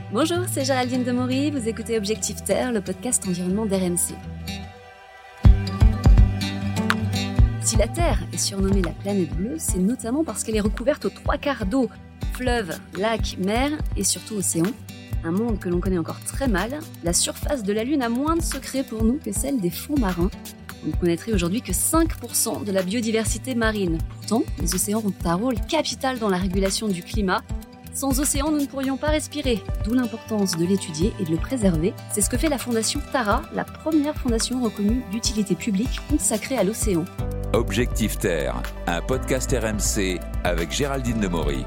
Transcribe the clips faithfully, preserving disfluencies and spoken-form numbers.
Bonjour, c'est Géraldine Demory, vous écoutez Objectif Terre, le podcast environnement d'R M C. Si la Terre est surnommée la planète bleue, c'est notamment parce qu'elle est recouverte aux trois quarts d'eau, fleuves, lacs, mers et surtout océans. Un monde que l'on connaît encore très mal, la surface de la Lune a moins de secrets pour nous que celle des fonds marins. On ne connaîtrait aujourd'hui que cinq pour cent de la biodiversité marine. Pourtant, les océans ont un rôle capital dans la régulation du climat. Sans océan, nous ne pourrions pas respirer, d'où l'importance de l'étudier et de le préserver. C'est ce que fait la Fondation Tara, la première fondation reconnue d'utilité publique consacrée à l'océan. Objectif Terre, un podcast R M C avec Géraldine Demory.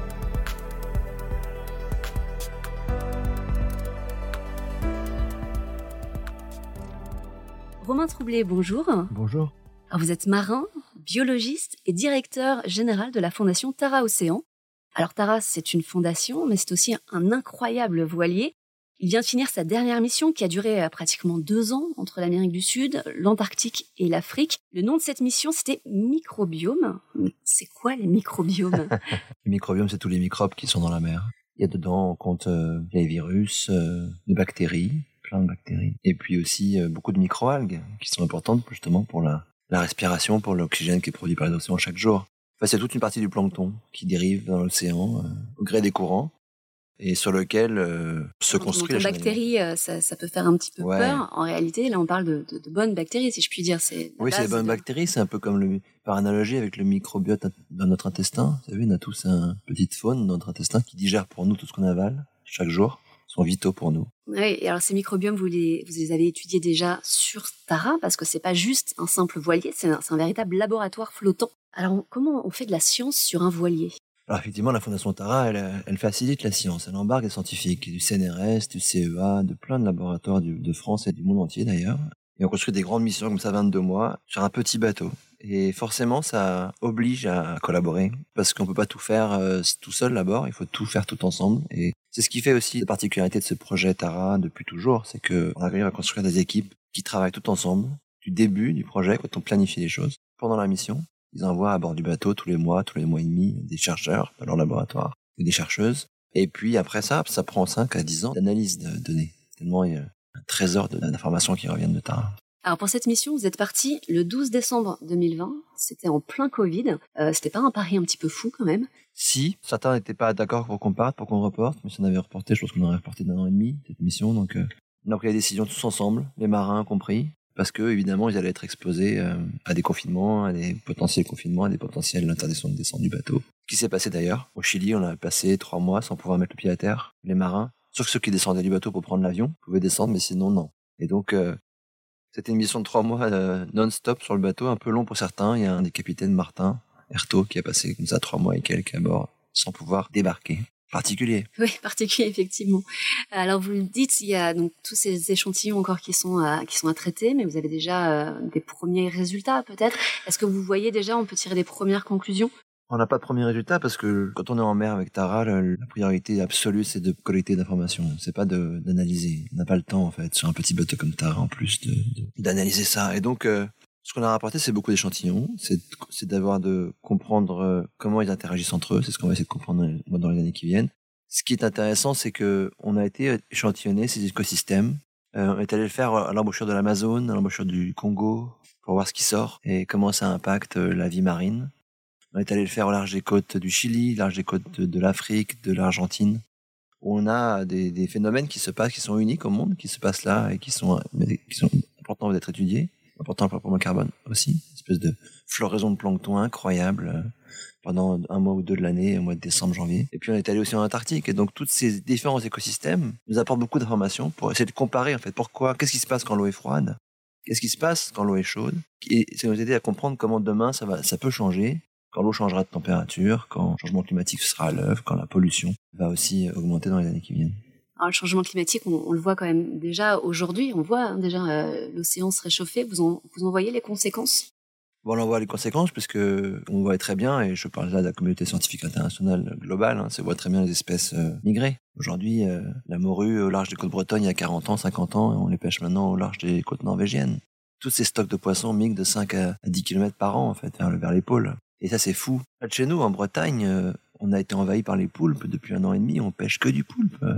Romain Troublé, bonjour. Bonjour. Alors vous êtes marin, biologiste et directeur général de la Fondation Tara Océan. Alors Tara, c'est une fondation, mais c'est aussi un incroyable voilier. Il vient de finir sa dernière mission qui a duré pratiquement deux ans entre l'Amérique du Sud, l'Antarctique et l'Afrique. Le nom de cette mission, c'était Microbiome. Mais c'est quoi les microbiomes ? Les microbiomes, c'est tous les microbes qui sont dans la mer. Il y a dedans, on compte euh, les virus, euh, les bactéries, plein de bactéries. Et puis aussi euh, beaucoup de microalgues qui sont importantes justement pour la, la respiration, pour l'oxygène qui est produit par les océans chaque jour. Enfin, c'est toute une partie du plancton qui dérive dans l'océan euh, au gré des courants et sur lequel euh, se Quand construit on la entend bactéries, euh, ça, ça peut faire un petit peu ouais. peur. En réalité, là, on parle de, de, de bonnes bactéries, si je puis dire. C'est oui, c'est les bonnes de... bactéries. C'est un peu comme, le, par analogie, avec le microbiote dans notre intestin. Vous savez, on a tous une petite faune dans notre intestin qui digère pour nous tout ce qu'on avale chaque jour. Ils sont vitaux pour nous. Oui, et alors ces microbiomes, vous les, vous les avez étudiés déjà sur Tara, parce que c'est pas juste un simple voilier, c'est un, c'est un véritable laboratoire flottant. Alors on, comment on fait de la science sur un voilier ? Alors effectivement, la Fondation Tara, elle, elle facilite la science. Elle embarque des scientifiques, du C N R S, du C E A, de plein de laboratoires du, de France et du monde entier d'ailleurs. Et on construit des grandes missions comme ça, vingt-deux mois, sur un petit bateau. Et forcément, ça oblige à collaborer, parce qu'on peut pas tout faire euh, tout seul là-bas, il faut tout faire tout ensemble. Et c'est ce qui fait aussi la particularité de ce projet Tara depuis toujours, c'est qu'on arrive à construire des équipes qui travaillent tout ensemble, du début du projet, quand on planifie les choses, pendant la mission. Ils envoient à bord du bateau tous les mois, tous les mois et demi, des chercheurs dans leur laboratoire, ou des chercheuses. Et puis après ça, ça prend cinq à dix ans d'analyse de données. Tellement il y a un trésor d'informations qui reviennent de Tara. Alors pour cette mission, vous êtes parti le douze décembre deux mille vingt, c'était en plein Covid. Euh, c'était pas un pari un petit peu fou quand même ? Si, certains n'étaient pas d'accord pour qu'on parte, pour qu'on reporte, mais si on avait reporté, je pense qu'on aurait reporté d'un an et demi cette mission. Donc euh, on a pris la décision tous ensemble, les marins compris, parce que évidemment ils allaient être exposés euh, à des confinements, à des potentiels confinements, à des potentielles interdictions de descente du bateau. Ce qui s'est passé d'ailleurs au Chili, on a passé trois mois sans pouvoir mettre le pied à terre. Les marins, sauf ceux qui descendaient du bateau pour prendre l'avion, pouvaient descendre, mais sinon non. Et donc euh, c'était une mission de trois mois euh, non-stop sur le bateau, un peu long pour certains. Il y a un des capitaines, Martin Hertaud, qui a passé comme ça trois mois et quelques à bord sans pouvoir débarquer. Particulier. Oui, particulier, effectivement. Alors, vous le dites, il y a donc tous ces échantillons encore qui sont à, qui sont à traiter, mais vous avez déjà euh, des premiers résultats, peut-être. Est-ce que vous voyez déjà, on peut tirer des premières conclusions ? On n'a pas de premier résultat parce que quand on est en mer avec Tara, le, la priorité absolue, c'est de collecter d'informations. C'est pas de, d'analyser. On n'a pas le temps, en fait, sur un petit bateau comme Tara, en plus, de, de, d'analyser ça. Et donc, euh, ce qu'on a rapporté, c'est beaucoup d'échantillons. C'est, c'est d'avoir de comprendre euh, comment ils interagissent entre eux. C'est ce qu'on va essayer de comprendre dans les, dans les années qui viennent. Ce qui est intéressant, c'est que on a été échantillonner ces écosystèmes. Euh, on est allé le faire à l'embouchure de l'Amazone, à l'embouchure du Congo, pour voir ce qui sort et comment ça impacte la vie marine. On est allé le faire au large des côtes du Chili, large des côtes de, de l'Afrique, de l'Argentine, où on a des, des phénomènes qui se passent, qui sont uniques au monde, qui se passent là et qui sont, qui sont importants d'être étudiés, importants pour le carbone aussi, une espèce de floraison de plancton incroyable pendant un mois ou deux de l'année, au mois de décembre, janvier. Et puis on est allé aussi en Antarctique, et donc tous ces différents écosystèmes nous apportent beaucoup d'informations pour essayer de comparer en fait pourquoi, qu'est-ce qui se passe quand l'eau est froide, qu'est-ce qui se passe quand l'eau est chaude, et ça nous aider à comprendre comment demain ça va, ça peut changer. Quand l'eau changera de température, quand le changement climatique sera à l'œuvre, quand la pollution va aussi augmenter dans les années qui viennent. Alors, le changement climatique, on, on le voit quand même déjà aujourd'hui. On voit hein, déjà euh, l'océan se réchauffer. Vous en, vous en voyez les conséquences ? Bon, on en voit les conséquences puisque on voit très bien, et je parle là de la communauté scientifique internationale globale, hein, ça voit très bien les espèces euh, migrer. Aujourd'hui, euh, la morue au large des côtes bretonnes il y a quarante ans, cinquante ans, et on les pêche maintenant au large des côtes norvégiennes. Tous ces stocks de poissons migrent de cinq à dix kilomètres par an en fait vers, vers les pôles. Et ça, c'est fou. Là, de chez nous, en Bretagne, euh, on a été envahi par les poulpes depuis un an et demi. On pêche que du poulpe.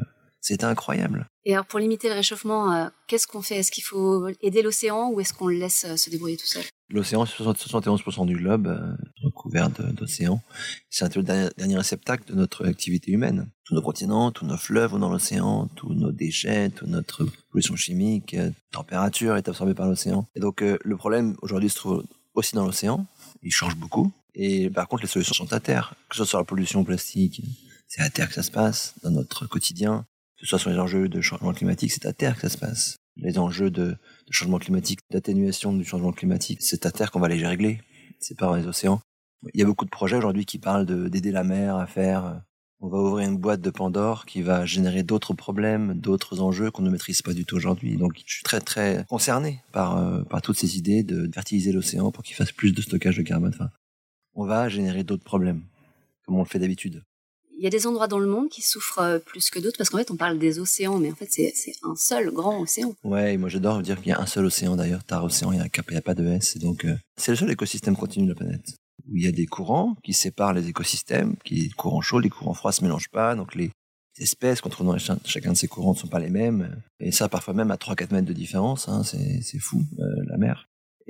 C'était incroyable. Et alors, pour limiter le réchauffement, euh, qu'est-ce qu'on fait? Est-ce qu'il faut aider l'océan ou est-ce qu'on le laisse euh, se débrouiller tout seul? L'océan, c'est soixante et onze pour cent du globe euh, recouvert de, d'océan. C'est le dernier, dernier réceptacle de notre activité humaine. Tous nos continents, tous nos fleuves vont dans l'océan, tous nos déchets, toute notre pollution chimique, euh, température est absorbée par l'océan. Et donc, euh, le problème aujourd'hui se trouve aussi dans l'océan. Il change beaucoup. Et par contre, les solutions sont à terre. Que ce soit sur la pollution plastique, c'est à terre que ça se passe, dans notre quotidien. Que ce soit sur les enjeux de changement climatique, c'est à terre que ça se passe. Les enjeux de, de changement climatique, d'atténuation du changement climatique, c'est à terre qu'on va les régler. C'est pas dans les océans. Il y a beaucoup de projets aujourd'hui qui parlent de, d'aider la mer à faire... On va ouvrir une boîte de Pandore qui va générer d'autres problèmes, d'autres enjeux qu'on ne maîtrise pas du tout aujourd'hui. Donc je suis très très concerné par, euh, par toutes ces idées de fertiliser l'océan pour qu'il fasse plus de stockage de carbone. Enfin, on va générer d'autres problèmes, comme on le fait d'habitude. Il y a des endroits dans le monde qui souffrent plus que d'autres, parce qu'en fait, on parle des océans, mais en fait, c'est, c'est un seul grand océan. Ouais, et moi j'adore dire qu'il y a un seul océan d'ailleurs, Tara Océan, il n'y a, a pas de S, et donc euh, c'est le seul écosystème continu de la planète, où il y a des courants qui séparent les écosystèmes, qui les courants chauds, les courants froids se mélangent pas, donc les espèces qu'on trouve dans ch- chacun de ces courants ne sont pas les mêmes, et ça parfois même à trois à quatre mètres de différence, hein, c'est, c'est fou, euh, la mer.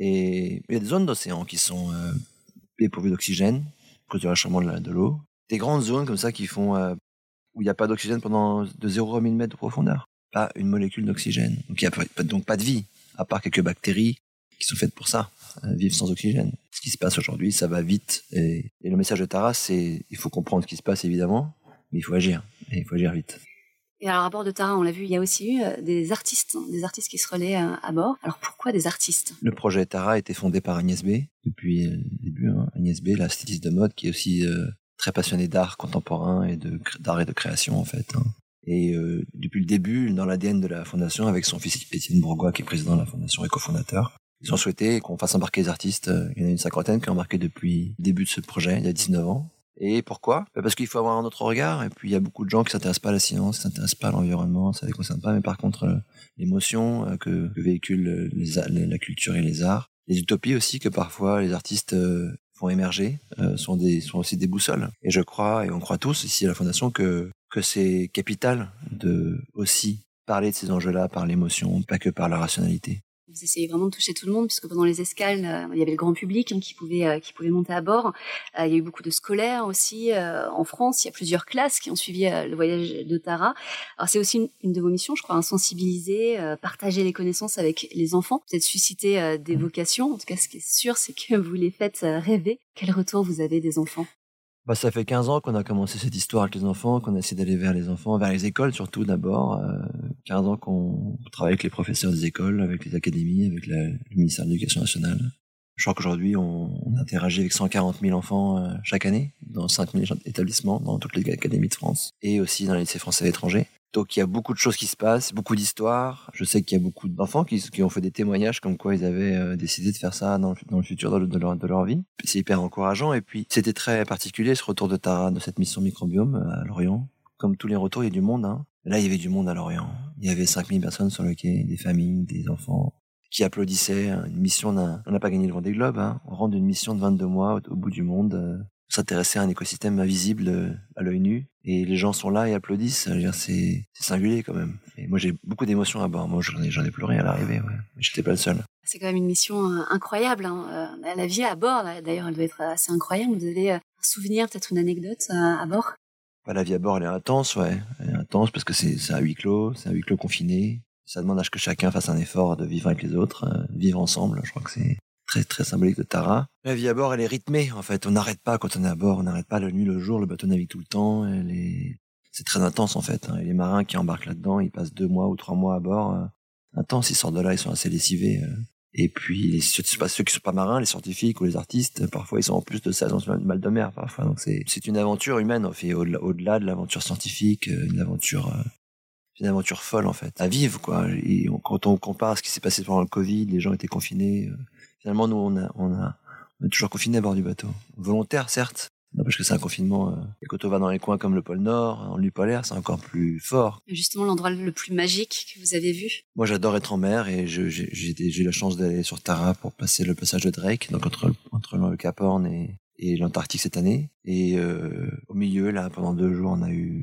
Et il y a des zones d'océan qui sont euh, dépourvues d'oxygène, à cause du réchauffement de, la, de l'eau. Des grandes zones comme ça qui font euh, où il n'y a pas d'oxygène pendant de zéro à mille mètres de profondeur. Pas une molécule d'oxygène. Donc il n'y a pas, donc pas de vie, à part quelques bactéries qui sont faites pour ça, euh, vivre sans oxygène. Ce qui se passe aujourd'hui, ça va vite. Et, et le message de Tara, c'est il faut comprendre ce qui se passe évidemment, mais il faut agir. Et il faut agir vite. Et alors, à bord de Tara, on l'a vu, il y a aussi eu euh, des artistes, hein, des artistes qui se relaient euh, à bord. Alors pourquoi des artistes? Le projet Tara a été fondé par Agnès B. depuis le début. Hein. Agnès B, la styliste de mode, qui est aussi... Euh, très passionné d'art contemporain et de, d'art et de création en fait. Hein. Et euh, depuis le début, dans l'A D N de la fondation, avec son fils Étienne Bourgois, qui est président de la fondation et cofondateur, ils ont souhaité qu'on fasse embarquer les artistes. Il y en a une cinquantaine qui ont embarqué depuis le début de ce projet, il y a dix-neuf ans. Et pourquoi? Parce qu'il faut avoir un autre regard, et puis il y a beaucoup de gens qui s'intéressent pas à la science, qui s'intéressent pas à l'environnement, ça les concerne pas, mais par contre, euh, l'émotion euh, que, que véhiculent les, les, la culture et les arts, les utopies aussi que parfois les artistes... Euh, font émerger, euh, sont, des, sont aussi des boussoles. Et je crois, et on croit tous ici à la Fondation, que, que c'est capital de aussi parler de ces enjeux-là par l'émotion, pas que par la rationalité. Vous essayez vraiment de toucher tout le monde, puisque pendant les escales, euh, il y avait le grand public hein, qui pouvait euh, qui pouvait monter à bord. Euh, il y a eu beaucoup de scolaires aussi euh, en France. Il y a plusieurs classes qui ont suivi euh, le voyage de Tara. Alors c'est aussi une, une de vos missions, je crois, hein, sensibiliser, euh, partager les connaissances avec les enfants, peut-être susciter euh, des vocations. En tout cas, ce qui est sûr, c'est que vous les faites euh, rêver. Quel retour vous avez des enfants? Bah, ça fait quinze ans qu'on a commencé cette histoire avec les enfants, qu'on a essayé d'aller vers les enfants, vers les écoles surtout d'abord. Euh, quinze ans qu'on travaille avec les professeurs des écoles, avec les académies, avec la, le ministère de l'Éducation nationale. Je crois qu'aujourd'hui, on, on interagit avec cent quarante mille enfants euh, chaque année, dans cinq mille établissements, dans toutes les académies de France, et aussi dans les lycées français à l'étranger. Donc il y a beaucoup de choses qui se passent, beaucoup d'histoires. Je sais qu'il y a beaucoup d'enfants qui, qui ont fait des témoignages comme quoi ils avaient euh, décidé de faire ça dans le, dans le futur de, de, leur, de leur vie. C'est hyper encourageant. Et puis c'était très particulier ce retour de Tara, de cette mission microbiome à Lorient. Comme tous les retours, il y a du monde. Hein. Là, il y avait du monde à Lorient. Il y avait cinq mille personnes sur le quai, des familles, des enfants qui applaudissaient. Une mission d'un... On n'a pas gagné le Vendée Globe. Hein. On rentre d'une mission de vingt-deux mois au, au bout du monde. Euh, s'intéresser à un écosystème invisible euh, à l'œil nu. Et les gens sont là et applaudissent. Je veux dire, c'est, c'est singulier quand même. Et moi, j'ai beaucoup d'émotions à bord. Moi, j'en ai, j'en ai pleuré à l'arrivée. Ouais. Mais j'étais pas le seul. C'est quand même une mission euh, incroyable. Hein. Euh, la vie à bord, là, d'ailleurs, elle doit être assez incroyable. Vous avez euh, un souvenir, peut-être une anecdote euh, à bord? Bah, la vie à bord, elle est intense, ouais. Elle est intense parce que c'est, c'est un huis clos, c'est un huis clos confiné. Ça demande à ce que chacun fasse un effort de vivre avec les autres, euh, vivre ensemble. Je crois que c'est très très symbolique de Tara. La vie à bord, elle est rythmée, en fait. On n'arrête pas quand on est à bord. On n'arrête pas la nuit, le jour. Le bateau navigue tout le temps. Elle est... C'est très intense, en fait. Et les marins qui embarquent là-dedans, ils passent deux mois ou trois mois à bord. Euh, intense. Ils sortent de là, ils sont assez lessivés. Euh. Et puis, les, ceux, ceux qui sont pas marins, les scientifiques ou les artistes, parfois, ils sont en plus de ça, ils ont mal de mer, parfois. Donc, c'est, c'est une aventure humaine, en fait, au-delà, au-delà de l'aventure scientifique, une aventure, euh, une aventure folle, en fait, à vivre, quoi. Et on, quand on compare à ce qui s'est passé pendant le Covid, les gens étaient confinés. Euh, finalement, nous, on a, on a, on est toujours confinés à bord du bateau. Volontaire, certes. Non, parce que c'est un confinement. Euh, et quand on va dans les coins comme le pôle Nord, en nuit polaire, c'est encore plus fort. Justement, l'endroit le plus magique que vous avez vu? Moi, j'adore être en mer et je, j'ai, j'ai, j'ai eu la chance d'aller sur Tara pour passer le passage de Drake, donc entre, entre le Cap Horn et, et l'Antarctique cette année. Et euh, au milieu, là, pendant deux jours, on a eu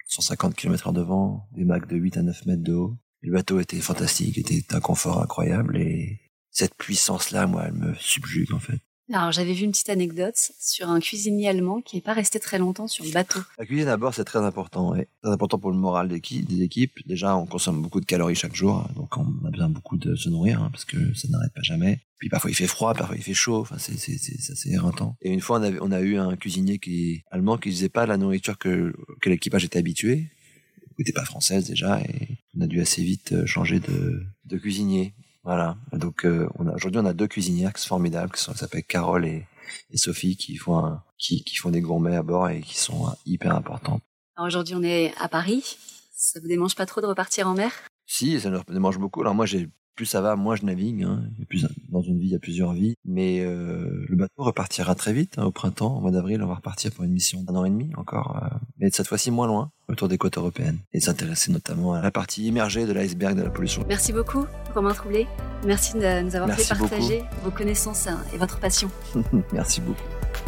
cent cinquante kilomètres heure de vent, des Mach de huit à neuf mètres de haut. Le bateau était fantastique, était un confort incroyable et cette puissance-là, moi, elle me subjugue en fait. Alors, j'avais vu une petite anecdote sur un cuisinier allemand qui n'est pas resté très longtemps sur le bateau. La cuisine à bord, c'est très important. Ouais. Très important pour le moral des équipes. Déjà, on consomme beaucoup de calories chaque jour, donc on a besoin beaucoup de se nourrir, hein, parce que ça n'arrête pas jamais. Puis parfois il fait froid, parfois il fait chaud. Enfin, c'est c'est c'est ça, c'est éreintant. Et une fois, on a on a eu un cuisinier qui est allemand qui faisait pas la nourriture que que l'équipage était habitué. Elle n'était pas française déjà, et on a dû assez vite changer de de cuisinier. Voilà. Donc euh, on a aujourd'hui on a deux cuisinières qui sont formidables, qui sont qui s'appellent Carole et, et Sophie, qui font un, qui qui font des gourmets à bord et qui sont hyper importantes. Alors aujourd'hui on est à Paris. Ça vous démange pas trop de repartir en mer? Si, ça nous démange beaucoup. Alors moi j'ai plus ça va, moins je navigue. Hein. Il y a plus, dans une vie, il y a plusieurs vies. Mais euh, le bateau repartira très vite, hein, au printemps, au mois d'avril, on va repartir pour une mission d'un an et demi encore, euh, mais cette fois-ci moins loin, autour des côtes européennes, et s'intéresser notamment à la partie immergée de l'iceberg de la pollution. Merci beaucoup, Romain Troublé. Merci de nous avoir Merci fait partager beaucoup. vos connaissances et votre passion. Merci beaucoup.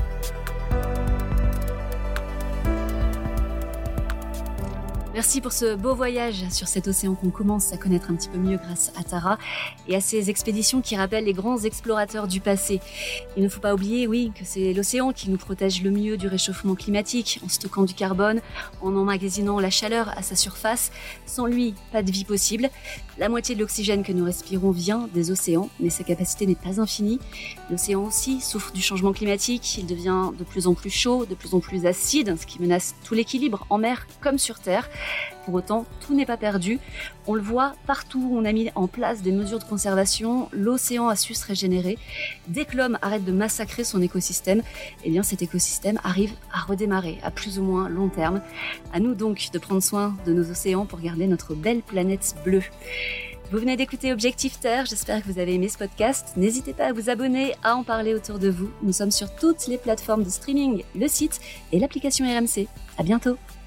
Merci pour ce beau voyage sur cet océan qu'on commence à connaître un petit peu mieux grâce à Tara et à ces expéditions qui rappellent les grands explorateurs du passé. Il ne faut pas oublier, oui, que c'est l'océan qui nous protège le mieux du réchauffement climatique, en stockant du carbone, en emmagasinant la chaleur à sa surface. Sans lui, pas de vie possible. La moitié de l'oxygène que nous respirons vient des océans, mais sa capacité n'est pas infinie. L'océan aussi souffre du changement climatique. Il devient de plus en plus chaud, de plus en plus acide, ce qui menace tout l'équilibre en mer comme sur terre. Pour autant, tout n'est pas perdu. On le voit partout où on a mis en place des mesures de conservation, l'océan a su se régénérer. Dès que l'homme arrête de massacrer son écosystème, eh bien cet écosystème arrive à redémarrer à plus ou moins long terme. À nous donc de prendre soin de nos océans pour garder notre belle planète bleue. Vous venez d'écouter Objectif Terre, j'espère que vous avez aimé ce podcast. N'hésitez pas à vous abonner, à en parler autour de vous. Nous sommes sur toutes les plateformes de streaming, le site et l'application R M C. À bientôt.